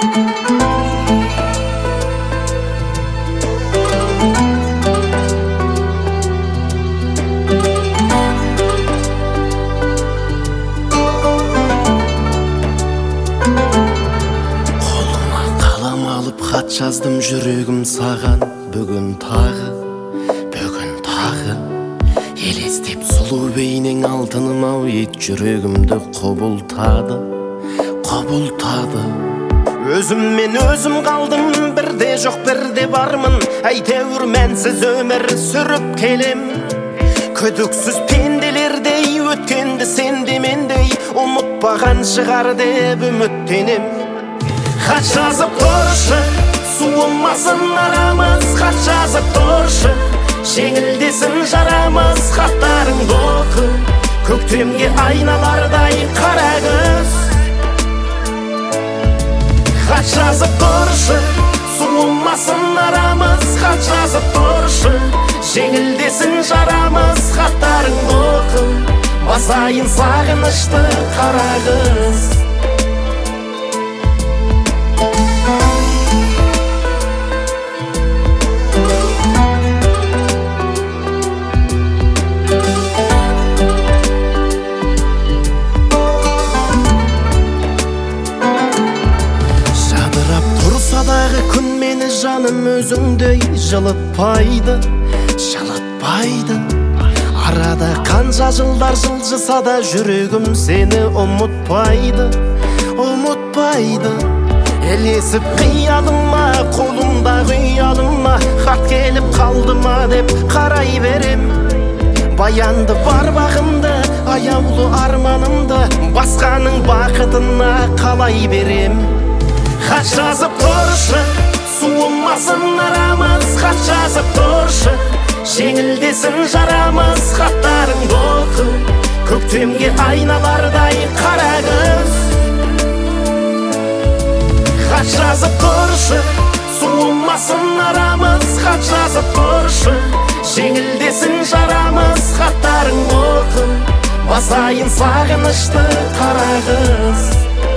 Хат жаздым жүрегім саған бүгін тағы елестеп сұлу бейнең алтыным ау ет жүрегімді құбылтады өзіммен өзім қалдым бірде жоқ бірде бармын әйтеуір мәнсіз өмір сүріп келем күдіксіз пенделердей өткенді сен де мендей ұмытпаған шығар деп үміттенем хат жазып тұршы суымасын арамыз хат жазып тұршы жеңілдесін жарамыз хаттарыңды оқы көктемге айналардай қара күз хат жазып тұршы суымасын арамыз хат жазып тұршы жеңілдесін жарамыз хаттарыңды оқы басайын сағынышты қара күз күн мені жаным өзіңдей жылытпайды арада қанша жылдар жылжыса да жүрегім сені ұмытпайды ілесіп қиялыма қолымда ұялыма хат келіп қалды ма деп қарай берем баянды бар бағымды аяулы арманымды басқаның бақытына қалай берем хат жазып тұршы суымасын арамыз хат жазып тұршы жеңілдесін жарамыз хаттарыңды оқы көктемге айналардай қара күз хат жазып тұршы суымасын арамыз хат жазып тұршы жеңілдесін жарамыз хаттарыңды оқы басайын сағынышты қара күз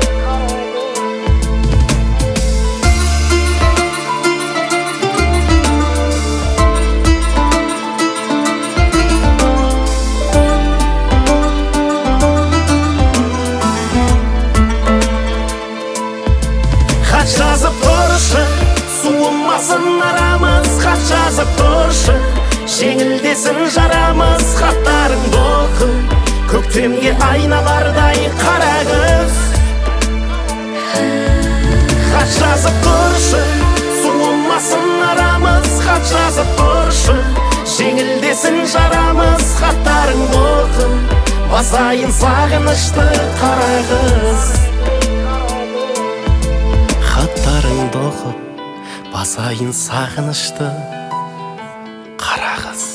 хат жазып тұршы суымасын арамыз хат жазып тұршы жеңілдесін жарамыз хаттарыңды оқы көктемге айналардай қара күз хат жазып тұршы суымасын арамыз хат жазып тұршы жеңілдесін жарамыз хаттарыңды оқы басайын сағынышты қара күз хаттарыңды оқып басайын сағынышты қара қыз